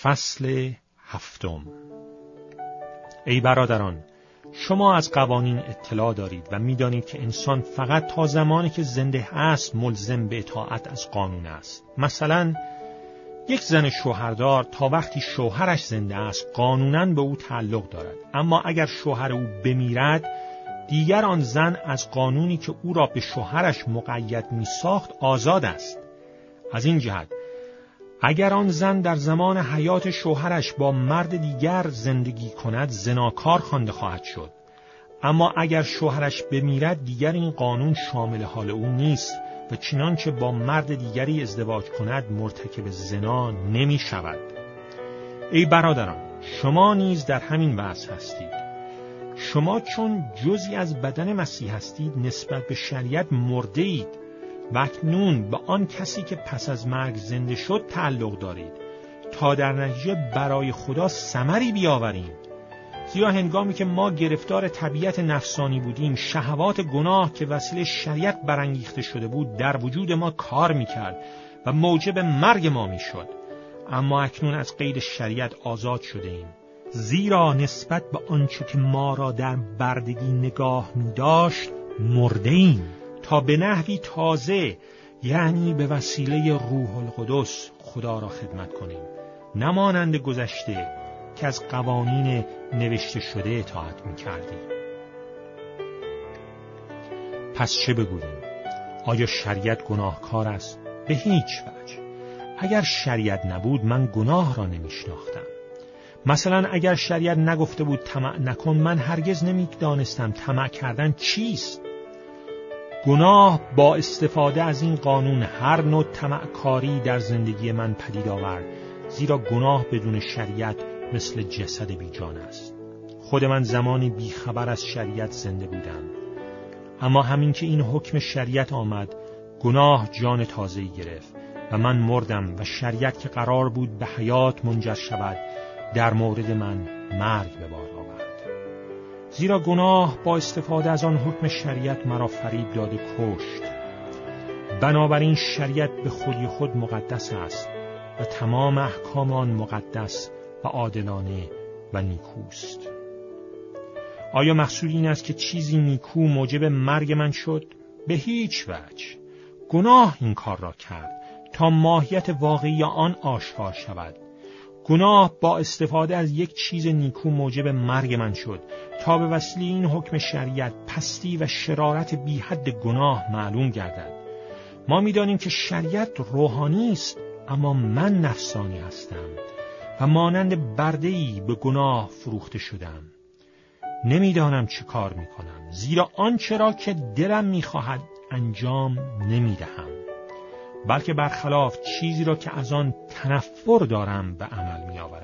فصل 7. ای برادران، شما از قوانین اطلاع دارید و می‌دانید که انسان فقط تا زمانی که زنده است ملزم به اطاعت از قانون است. مثلا یک زن شوهردار تا وقتی شوهرش زنده است قانوناً به او تعلق دارد، اما اگر شوهر او بمیرد دیگر آن زن از قانونی که او را به شوهرش مقید می‌ساخت آزاد است. از این جهت اگر آن زن در زمان حیات شوهرش با مرد دیگر زندگی کند زناکار خوانده خواهد شد، اما اگر شوهرش بمیرد دیگر این قانون شامل حال او نیست و چنانچه با مرد دیگری ازدواج کند مرتکب زنا نمی شود. ای برادران، شما نیز در همین وضع هستید. شما چون جزئی از بدن مسیح هستید نسبت به شریعت مرده اید و اکنون به آن کسی که پس از مرگ زنده شد تعلق دارید تا در نتیجه برای خدا ثمری بیاوریم. زیرا هنگامی که ما گرفتار طبیعت نفسانی بودیم شهوات گناه که وسیله شریعت برانگیخته شده بود در وجود ما کار میکرد و موجب مرگ ما میشد، اما اکنون از قید شریعت آزاد شده ایم، زیرا نسبت به آنچه که ما را در بردگی نگاه می‌داشت مرده ایم تا به نحوی تازه، یعنی به وسیله روح القدس خدا را خدمت کنیم، نمانند گذشته که از قوانین نوشته شده اطاعت می‌کردیم. پس چه بگوییم؟ آیا شریعت گناهکار است؟ به هیچ وجه. اگر شریعت نبود من گناه را نمی‌شناختم. مثلا اگر شریعت نگفته بود طمع نکن، من هرگز نمی‌دانستم طمع کردن چیست. گناه با استفاده از این قانون هر نوع طمعکاری در زندگی من پدید آورد، زیرا گناه بدون شریعت مثل جسد بی جان است. خود من زمانی بیخبر از شریعت زنده بودم، اما همین که این حکم شریعت آمد گناه جان تازه‌ای گرفت و من مردم و شریعت که قرار بود به حیات منجر شود در مورد من مرگ به بار آورد. زیرا گناه با استفاده از آن حکم شریعت مرا فریب داده کشت. بنابراین شریعت به خودی خود مقدس است و تمام احکام آن مقدس و عادلانه و نیکوست. آیا مقصود این است که چیزی نیکو موجب مرگ من شد؟ به هیچ وجه. گناه این کار را کرد تا ماهیت واقعی آن آشکار شود. گناه با استفاده از یک چیز نیکو موجب مرگ من شد تا به وسیله این حکم شریعت پستی و شرارت بی حد گناه معلوم گردد. ما می‌دانیم که شریعت روحانی است، اما من نفسانی هستم و مانند برده‌ای به گناه فروخته شدم. نمی‌دانم چه کار می‌کنم، زیرا آنچه را که دلم می‌خواهد انجام نمی‌دهم، بلکه برخلاف چیزی را که از آن تنفر دارم به عمل می‌آورم.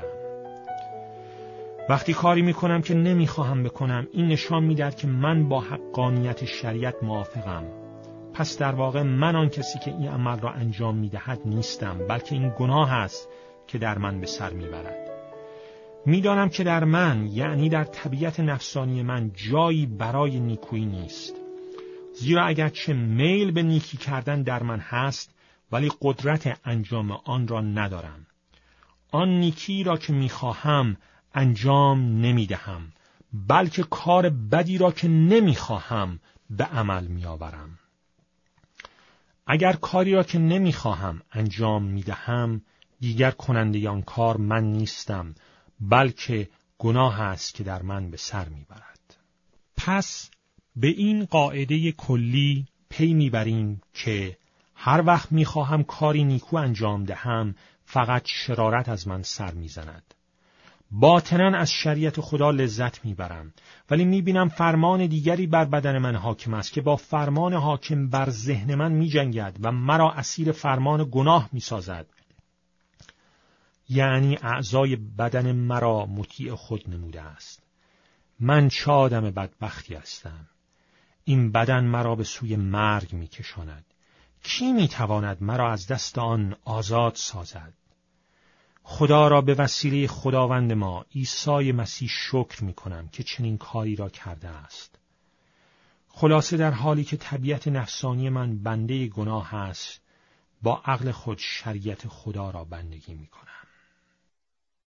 وقتی کاری می‌کنم که نمی‌خواهم بکنم، این نشان می‌دهد که من با حقانیت شریعت موافقم. پس در واقع من آن کسی که این عمل را انجام می‌دهد نیستم، بلکه این گناه است که در من به سر می‌برد. می‌دانم که در من، یعنی در طبیعت نفسانی من، جایی برای نیکویی نیست. زیرا اگرچه میل به نیکی کردن در من هست، ولی قدرت انجام آن را ندارم. آن نیکی را که می‌خواهم انجام نمی‌دهم، بلکه کار بدی را که نمی‌خواهم به عمل می‌آورم. اگر کاری را که نمی‌خواهم انجام می‌دهم، دیگر کننده آن کار من نیستم، بلکه گناه است که در من به سر می‌برد. پس به این قاعده کلی پی می‌بریم که هر وقت می‌خواهم کاری نیکو انجام دهم فقط شرارت از من سر می‌زند. باطناً از شریعت خدا لذت می‌برم، ولی می‌بینم فرمان دیگری بر بدن من حاکم است که با فرمان حاکم بر ذهن من می‌جنگد و مرا اسیر فرمان گناه می‌سازد. یعنی اعضای بدن مرا مطیع خود نموده است. من چه آدم بدبختی هستم. این بدن مرا به سوی مرگ می‌کشاند. کی می‌تواند مرا از دست آن آزاد سازد؟ خدا را به وسیله خداوند ما عیسی مسیح شکر می‌کنم که چنین کاری را کرده است. خلاصه در حالی که طبیعت نفسانی من بنده گناه است، با عقل خود شریعت خدا را بندگی می‌کنم.